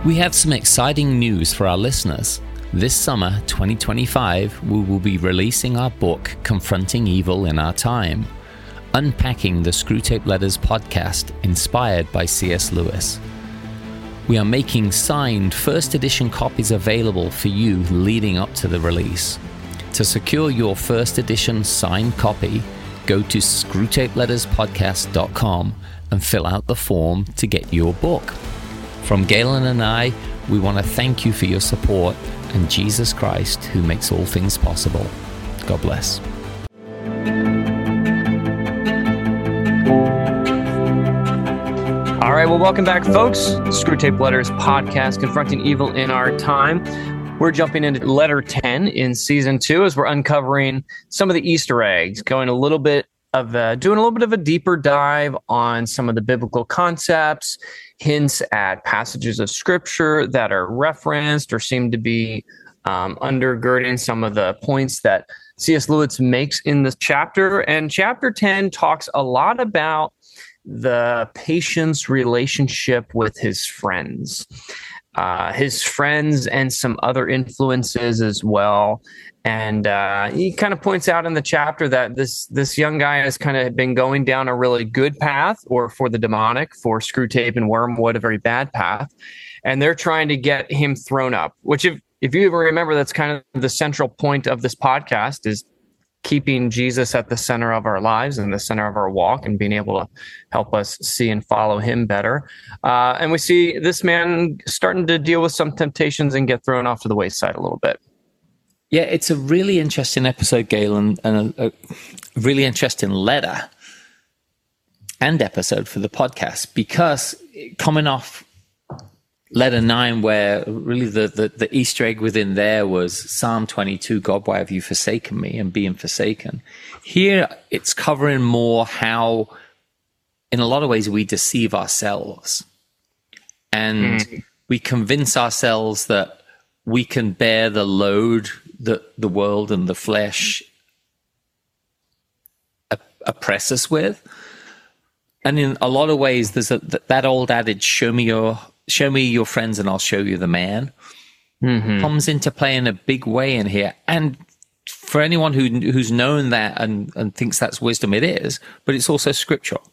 We have some exciting news for our listeners. This summer, 2025, we will be releasing our book, Confronting Evil in Our Time, unpacking the Screwtape Letters podcast inspired by C.S. Lewis. We are making signed first edition copies available for you leading up to the release. To secure your first edition signed copy, go to screwtapeletterspodcast.com and fill out the form to get your book. From Galen and I, we want to thank you for your support and Jesus Christ, who makes all things possible. God bless. All right, well, welcome back, folks. Screwtape Letters podcast, Confronting Evil in Our Time. We're jumping into letter 10 in season 2 as we're uncovering some of the Easter eggs, doing a little bit of a deeper dive on some of the biblical concepts, hints at passages of scripture that are referenced or seem to be undergirding some of the points that C.S. Lewis makes in this chapter. And chapter 10 talks a lot about the patient's relationship with his friends and some other influences as well. And he kind of points out in the chapter that this young guy has kind of been going down a really good path, or for the demonic, for Screwtape and Wormwood, a very bad path. And they're trying to get him thrown up, which if you ever remember, that's kind of the central point of this podcast, is keeping Jesus at the center of our lives and the center of our walk and being able to help us see and follow him better. And we see this man starting to deal with some temptations and get thrown off to the wayside a little bit. Yeah, it's a really interesting episode, Galen, and a really interesting letter and episode for the podcast, because coming off letter 9, where really the Easter egg within there was Psalm 22, God, why have you forsaken me, and being forsaken. Here, it's covering more how, in a lot of ways, we deceive ourselves. And we convince ourselves that we can bear the load that the world and the flesh oppress us with. And in a lot of ways, there's that old adage, show me your friends and I'll show you the man, comes into play in a big way in here. And for anyone who's known that and thinks that's wisdom, it is, but it's also scriptural.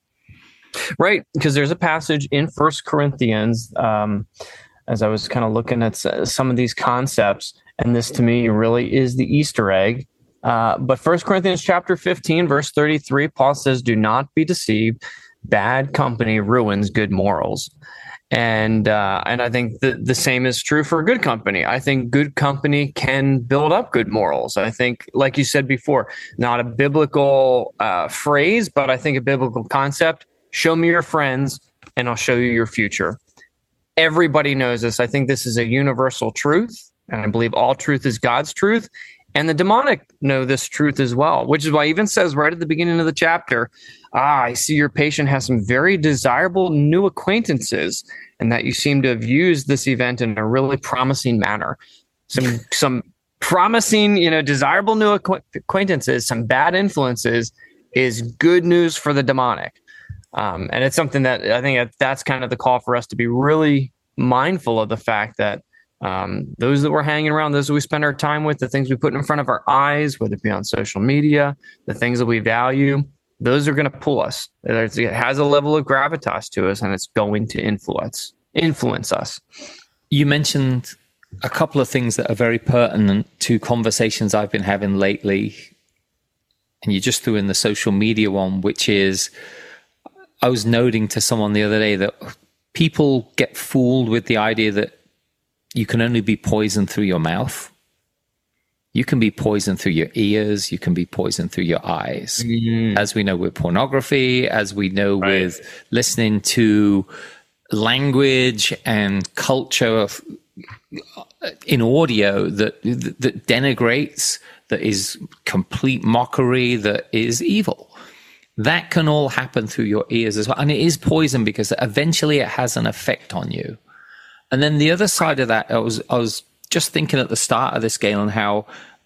Right, because there's a passage in 1 Corinthians, as I was kind of looking at some of these concepts, and this to me really is the Easter egg. But 1 Corinthians chapter 15, verse 33, Paul says, do not be deceived. Bad company ruins good morals. And I think the same is true for good company. I think good company can build up good morals. I think, like you said before, not a biblical phrase, but I think a biblical concept. Show me your friends and I'll show you your future. Everybody knows this. I think this is a universal truth. And I believe all truth is God's truth. And the demonic know this truth as well, which is why he even says right at the beginning of the chapter, I see your patient has some very desirable new acquaintances, and that you seem to have used this event in a really promising manner. Some promising, desirable new acquaintances, some bad influences is good news for the demonic. And it's something that I think that's kind of the call for us to be really mindful of, the fact that those that we're hanging around, those that we spend our time with, the things we put in front of our eyes, whether it be on social media, the things that we value, those are going to pull us. It has a level of gravitas to us, and it's going to influence us. You mentioned a couple of things that are very pertinent to conversations I've been having lately, and you just threw in the social media one, which is, I was noting to someone the other day that people get fooled with the idea that you can only be poisoned through your mouth. You can be poisoned through your ears. You can be poisoned through your eyes. As we know with pornography, as we know with listening to language and culture in audio that denigrates, that is complete mockery, that is evil. That can all happen through your ears as well. And it is poison because eventually it has an effect on you. And then the other side of that, I was just thinking at the start of this, Galen, how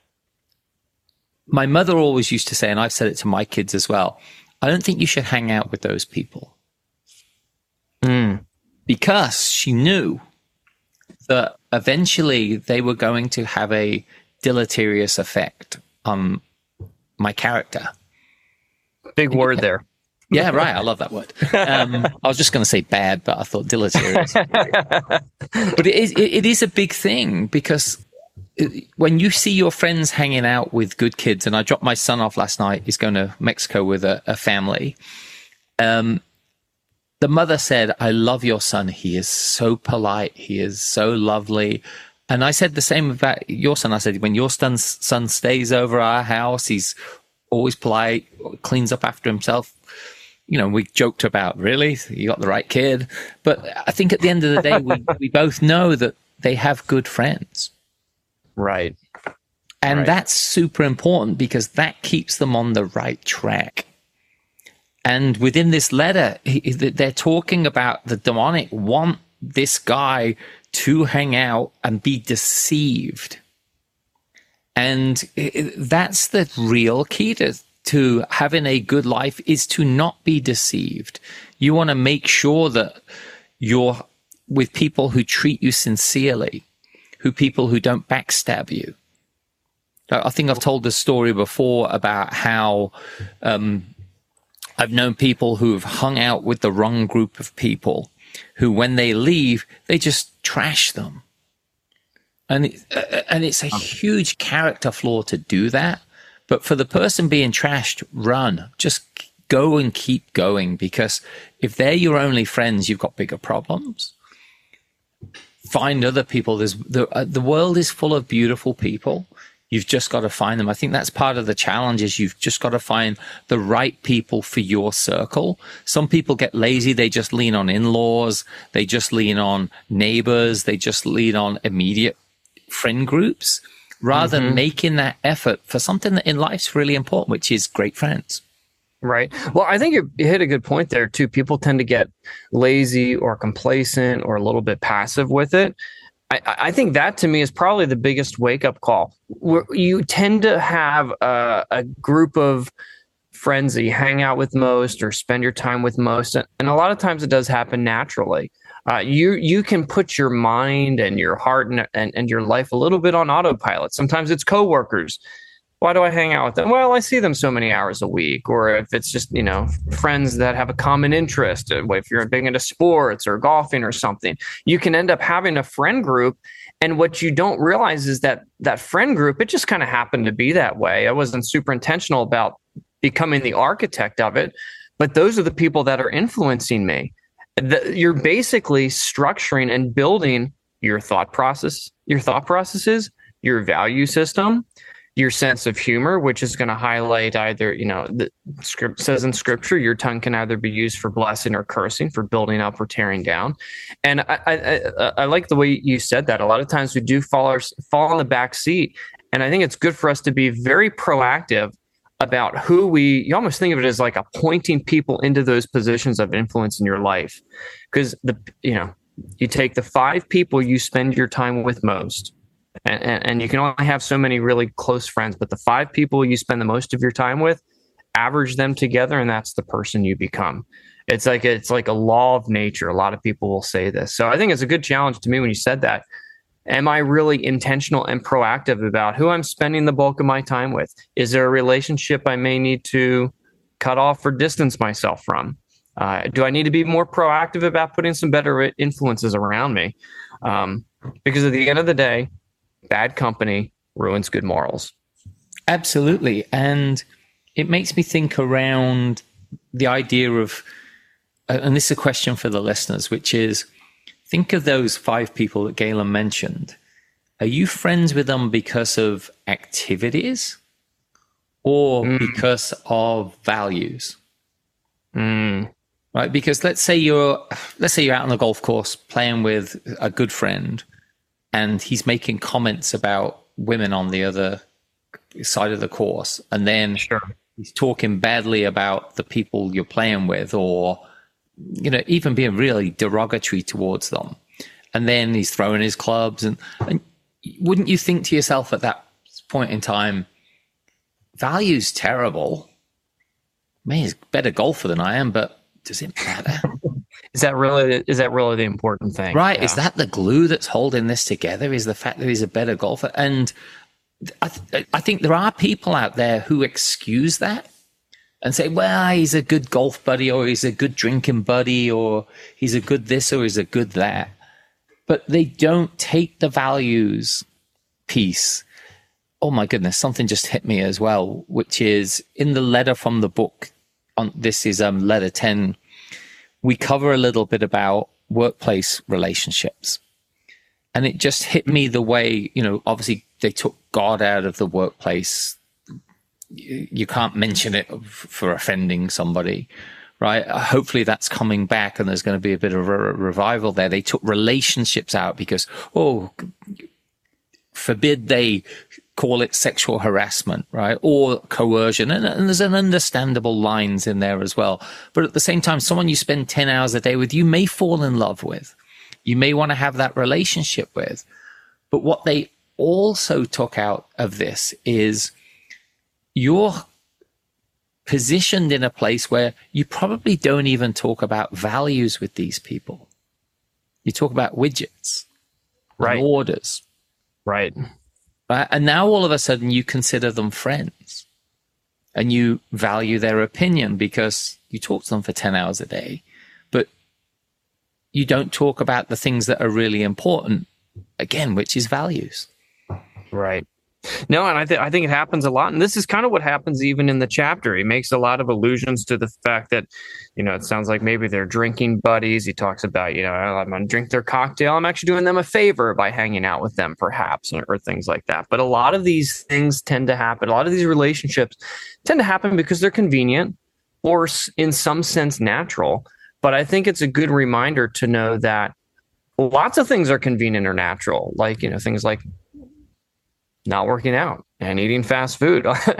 my mother always used to say, and I've said it to my kids as well, I don't think you should hang out with those people. Because she knew that eventually they were going to have a deleterious effect on my character. Big word there. Yeah, right. I love that word. I was just going to say bad, but I thought deleterious. But it is a big thing, because when you see your friends hanging out with good kids, and I dropped my son off last night, he's going to Mexico with a family. The mother said, "I love your son. He is so polite. He is so lovely." And I said the same about your son. I said, when your son stays over our house, he's always polite, cleans up after himself. You know, we joked about, really, you got the right kid. But I think at the end of the day, we both know that they have good friends. Right. And that's super important, because that keeps them on the right track. And within this letter, they're talking about the demonic want this guy to hang out and be deceived. And that's the real key to having a good life, is to not be deceived. You want to make sure that you're with people who treat you sincerely, people who don't backstab you. I think I've told this story before about how I've known people who've hung out with the wrong group of people, who, when they leave, they just trash them. And it's a huge character flaw to do that. But for the person being trashed, run. Just go and keep going, because if they're your only friends, you've got bigger problems. Find other people. The world is full of beautiful people. You've just got to find them. I think that's part of the challenge, is you've just got to find the right people for your circle. Some people get lazy. They just lean on in-laws. They just lean on neighbors. They just lean on immediate friend groups, rather than making that effort for something that in life's really important, which is great friends. Right. Well, I think you hit a good point there too. People tend to get lazy or complacent or a little bit passive with it. I think that, to me, is probably the biggest wake-up call. You tend to have a group of friends that you hang out with most or spend your time with most, and a lot of times it does happen naturally. You can put your mind and your heart and your life a little bit on autopilot. Sometimes it's coworkers. Why do I hang out with them? Well, I see them so many hours a week. Or if it's just, friends that have a common interest, if you're big into sports or golfing or something, you can end up having a friend group. And what you don't realize is that friend group, it just kind of happened to be that way. I wasn't super intentional about becoming the architect of it, but those are the people that are influencing me. You're basically structuring and building your thought processes, your value system, your sense of humor, which is going to highlight either, the script says in scripture, your tongue can either be used for blessing or cursing, for building up or tearing down. And I like the way you said that. A lot of times we do fall in the back seat. And I think it's good for us to be very proactive about you almost think of it as like appointing people into those positions of influence in your life. Because you take the 5 people you spend your time with most, and you can only have so many really close friends, but the 5 people you spend the most of your time with, average them together, and that's the person you become. It's like a law of nature. A lot of people will say this. So I think it's a good challenge to me when you said that. Am I really intentional and proactive about who I'm spending the bulk of my time with? Is there a relationship I may need to cut off or distance myself from? Do I need to be more proactive about putting some better influences around me? Because at the end of the day, bad company ruins good morals. Absolutely. And it makes me think around the idea of, and this is a question for the listeners, which is, think of those 5 people that Galen mentioned. Are you friends with them because of activities or because of values? Right? Because let's say you're out on the golf course playing with a good friend, and he's making comments about women on the other side of the course, and then he's talking badly about the people you're playing with, or even being really derogatory towards them. And then he's throwing his clubs, and wouldn't you think to yourself at that point in time, value's terrible. Man, he's a better golfer than I am, but does it matter? Is that really the important thing? Right. Yeah. Is that the glue that's holding this together? Is the fact that he's a better golfer? And I think there are people out there who excuse that and say, well, he's a good golf buddy, or he's a good drinking buddy, or he's a good this, or he's a good that. But they don't take the values piece. Oh my goodness, something just hit me as well, which is in the letter from the book. This is letter 10. We cover a little bit about workplace relationships. And it just hit me the way, obviously they took God out of the workplace. You can't mention it for offending somebody, right? Hopefully that's coming back and there's going to be a bit of a revival there. They took relationships out because, forbid they call it sexual harassment, right? Or coercion. And there's an understandable lines in there as well. But at the same time, someone you spend 10 hours a day with, you may fall in love with. You may want to have that relationship with. But what they also took out of this is you're positioned in a place where you probably don't even talk about values with these people. You talk about widgets, right? And orders. Right. And now all of a sudden you consider them friends and you value their opinion because you talk to them for 10 hours a day, but you don't talk about the things that are really important, again, which is values. Right. No, and I think it happens a lot. And this is kind of what happens even in the chapter. He makes a lot of allusions to the fact that, it sounds like maybe they're drinking buddies. He talks about, I'm going to drink their cocktail. I'm actually doing them a favor by hanging out with them, perhaps, or things like that. But a lot of these things tend to happen. A lot of these relationships tend to happen because they're convenient or in some sense natural. But I think it's a good reminder to know that lots of things are convenient or natural, like, things like not working out and eating fast food.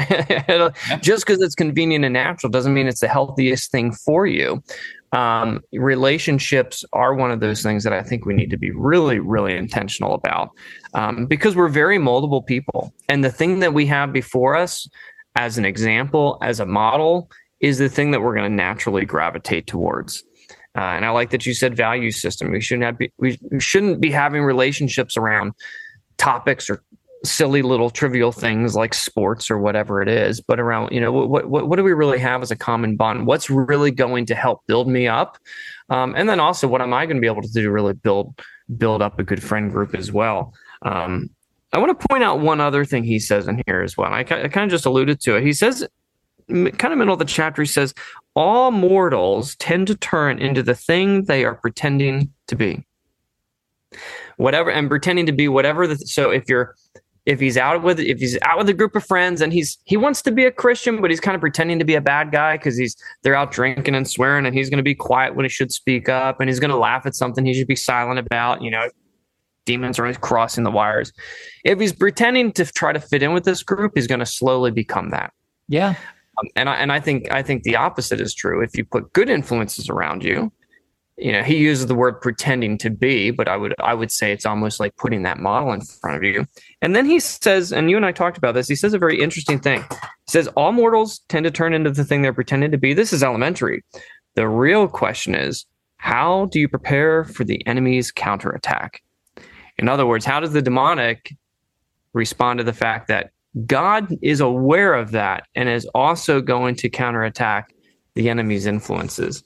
Just because it's convenient and natural doesn't mean it's the healthiest thing for you. Relationships are one of those things that I think we need to be really, really intentional about, because we're very moldable people. And the thing that we have before us as an example, as a model, is the thing that we're going to naturally gravitate towards. And I like that you said value system. We shouldn't be having relationships around topics or silly little trivial things like sports or whatever it is, but around, what do we really have as a common bond? What's really going to help build me up? And then also, what am I going to be able to do to really build up a good friend group as well? I want to point out one other thing he says in here as well. I kind of just alluded to it. He says, kind of middle of the chapter, he says, all mortals tend to turn into the thing they are pretending to be. Whatever, and pretending to be whatever. So if he's out with a group of friends and he wants to be a Christian, but he's kind of pretending to be a bad guy because they're out drinking and swearing, and he's going to be quiet when he should speak up, and he's going to laugh at something he should be silent about. Demons are always crossing the wires. If he's pretending to try to fit in with this group, he's going to slowly become that. Yeah. And I think the opposite is true. If you put good influences around you, he uses the word pretending to be, but I would say it's almost like putting that model in front of you. And then he says, and you and I talked about this, he says a very interesting thing. He says, all mortals tend to turn into the thing they're pretending to be. This is elementary. The real question is, how do you prepare for the enemy's counterattack? In other words, how does the demonic respond to the fact that God is aware of that and is also going to counterattack the enemy's influences?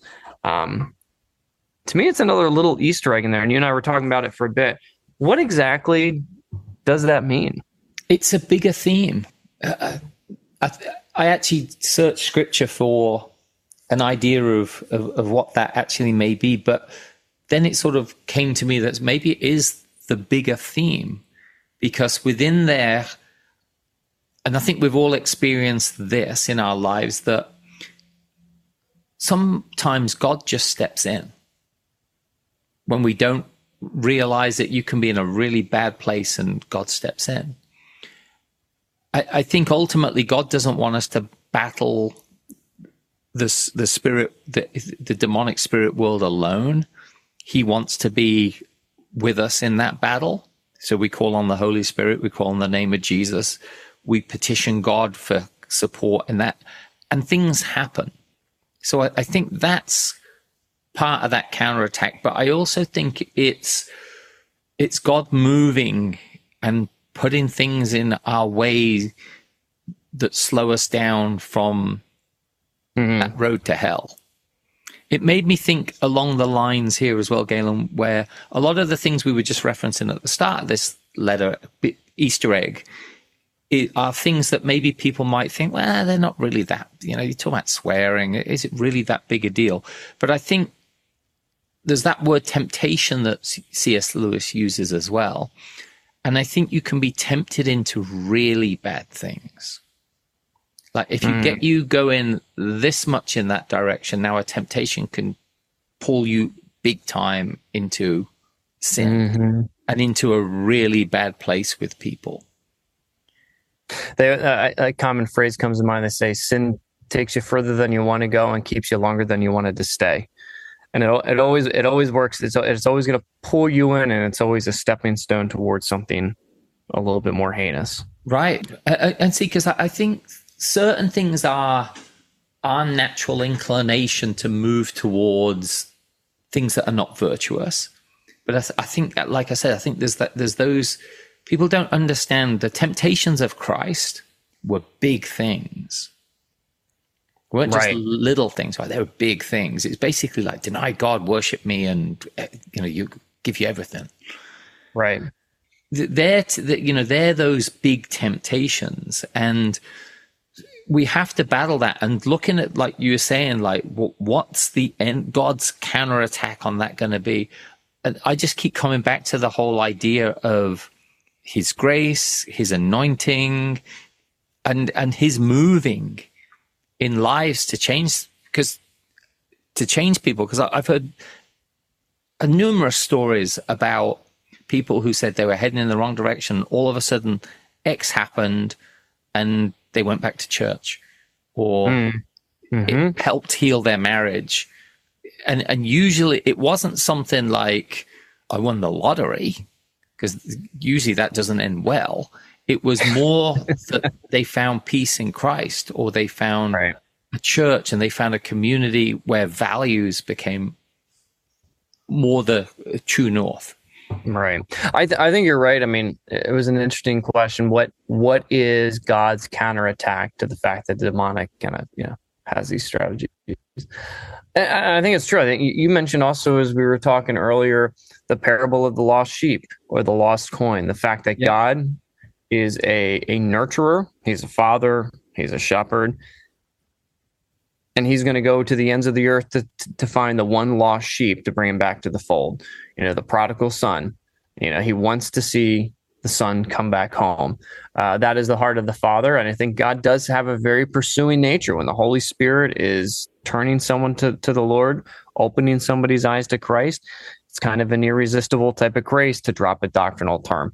To me, it's another little Easter egg in there. And you and I were talking about it for a bit. What exactly does that mean? It's a bigger theme. I actually searched scripture for an idea of what that actually may be. But then it sort of came to me that maybe it is the bigger theme, because within there, and I think we've all experienced this in our lives, that sometimes God just steps in when we don't realize that. You can be in a really bad place and God steps in. I think ultimately God doesn't want us to battle the spirit, the demonic spirit world alone. He wants to be with us in that battle. So we call on the Holy Spirit, we call on the name of Jesus, we petition God for support in that, and things happen. So I think that's part of that counterattack, but I also think it's God moving and putting things in our way that slow us down from that road to hell. It made me think along the lines here as well, Galen, where a lot of the things we were just referencing at the start of this letter, Easter egg, are things that maybe people might think, well, they're not really that, you talk about swearing. Is it really that big a deal? But I think there's that word temptation that C.S. Lewis uses as well. And I think you can be tempted into really bad things. Like if you get you going this much in that direction, now a temptation can pull you big time into sin and into a really bad place with people. A common phrase comes to mind. They say sin takes you further than you want to go and keeps you longer than you wanted to stay. And it always works. It's always going to pull you in, and it's always a stepping stone towards something a little bit more heinous. Right. And see, because I think certain things are our natural inclination to move towards things that are not virtuous. But I think, like I said, I think there's those people don't understand the temptations of Christ were big things. They weren't just little things, right? They were big things. It's basically like deny God, worship me, and you give you everything. Right. They're those big temptations, and we have to battle that. And looking at, like you were saying, like what's the end? God's counterattack on that going to be? And I just keep coming back to the whole idea of His grace, His anointing, and His moving in lives to change people. Because I've heard numerous stories about people who said they were heading in the wrong direction. All of a sudden, X happened, and they went back to church, or it helped heal their marriage. And usually it wasn't something like I won the lottery, because usually that doesn't end well. It was more that they found peace in Christ, or they found a church, and they found a community where values became more the true north. Right. I think you're right. I mean, it was an interesting question. What is God's counterattack to the fact that the demonic kind of, has these strategies? And I think it's true. I think you mentioned also, as we were talking earlier, the parable of the lost sheep or the lost coin, the fact that God is a nurturer. He's a father. He's a shepherd. And he's going to go to the ends of the earth to find the one lost sheep to bring him back to the fold. The prodigal son. He wants to see the son come back home. That is the heart of the Father. And I think God does have a very pursuing nature. When the Holy Spirit is turning someone to the Lord, opening somebody's eyes to Christ, it's kind of an irresistible type of grace, to drop a doctrinal term.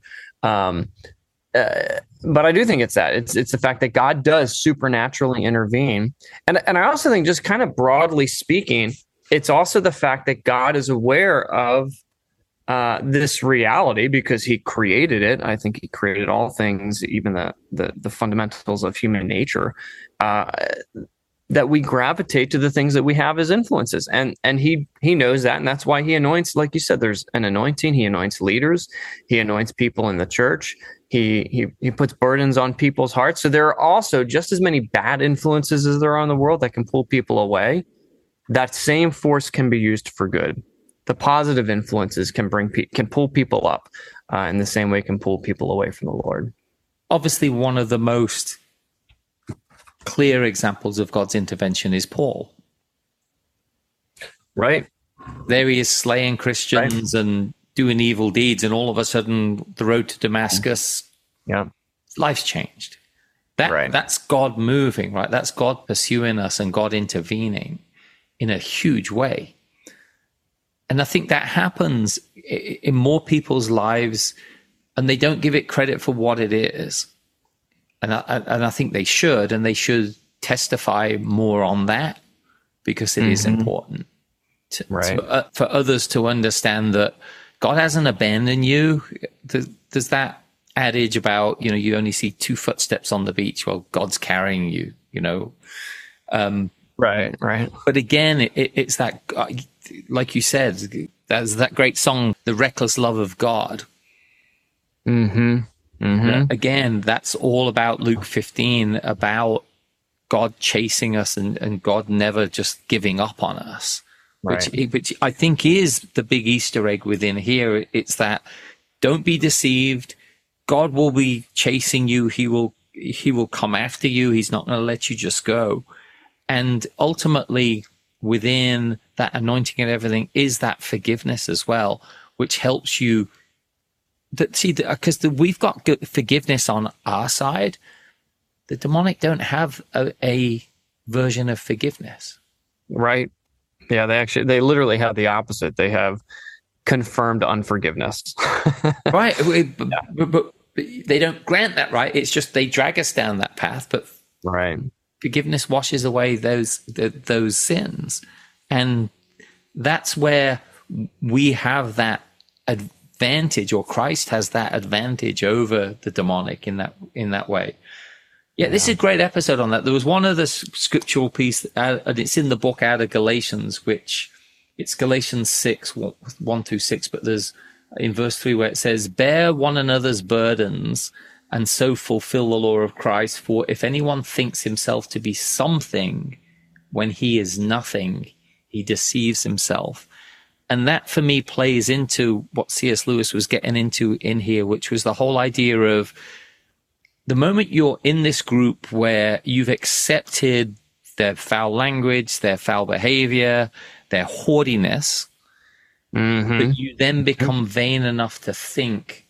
But I do think it's that. It's the fact that God does supernaturally intervene. And I also think, just kind of broadly speaking, it's also the fact that God is aware of this reality, because He created it. I think He created all things, even the fundamentals of human nature, that we gravitate to the things that we have as influences. And He knows that. And that's why He anoints, like you said, there's an anointing. He anoints leaders. He anoints people in the church. He puts burdens on people's hearts. So there are also just as many bad influences as there are in the world that can pull people away. That same force can be used for good. The positive influences can pull people up, in the same way can pull people away from the Lord. Obviously, one of the most clear examples of God's intervention is Paul. Right. There he is slaying Christians and doing evil deeds, and all of a sudden, the road to Damascus, life's changed. That's God moving, right? That's God pursuing us and God intervening in a huge way. And I think that happens in more people's lives, and they don't give it credit for what it is. And I think they should, and they should testify more on that, because it is important for others to understand that God hasn't abandoned you. There's that adage about, you only see 2 footsteps on the beach. Well, God's carrying you, Right. But again, it's that like you said, there's that great song, The Reckless Love of God. Again, that's all about Luke 15, about God chasing us and God never just giving up on us, right. which I think is the big Easter egg within here. It's that don't be deceived. God will be chasing you. He will come after you. He's not going to let you just go. And ultimately, within that anointing and everything is that forgiveness as well, which helps you. Because we've got good forgiveness on our side. The demonic don't have a version of forgiveness. Right. Yeah, they literally have the opposite. They have confirmed unforgiveness. Right. But they don't grant that, right? It's just they drag us down that path. But right. Forgiveness washes away those sins. And that's where we have that advantage, or Christ has that advantage over the demonic in that way. Yeah, this is a great episode on that. There was one other scriptural piece, and it's in the book out of Galatians, which it's Galatians 6, 1 through 6, but there's in verse 3 where it says, bear one another's burdens and so fulfill the law of Christ. For if anyone thinks himself to be something when he is nothing, he deceives himself. And that for me plays into what C.S. Lewis was getting into in here, which was the whole idea of the moment you're in this group where you've accepted their foul language, their foul behavior, their haughtiness, that you then become vain enough to think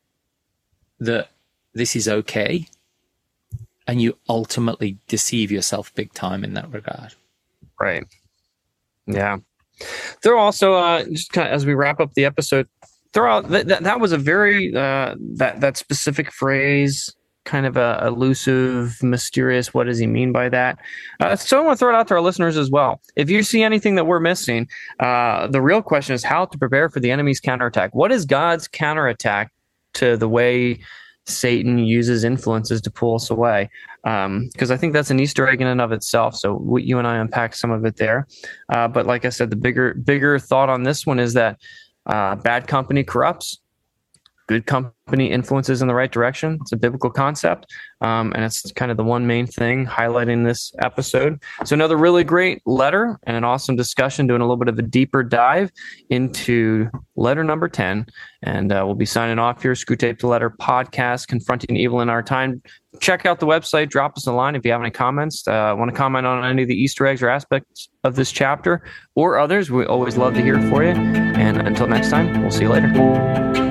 that this is okay, and you ultimately deceive yourself big time in that regard. Right. Yeah. There also, just kind of as we wrap up the episode, throw out that was a very that specific phrase, kind of a elusive, mysterious. What does he mean by that? So I want to throw it out to our listeners as well. If you see anything that we're missing, the real question is how to prepare for the enemy's counterattack. What is God's counterattack to the way Satan uses influences to pull us away? Because I think that's an Easter egg in and of itself. So you and I unpack some of it there. But like I said, the bigger thought on this one is that bad company corrupts. Good company influences in the right direction. It's a biblical concept. And it's kind of the one main thing highlighting this episode. So another really great letter and an awesome discussion, doing a little bit of a deeper dive into letter number 10. And we'll be signing off here. Screwtape to Letter podcast, confronting evil in our time. Check out the website. Drop us a line if you have any comments. Want to comment on any of the Easter eggs or aspects of this chapter or others. We always love to hear for you. And until next time, we'll see you later.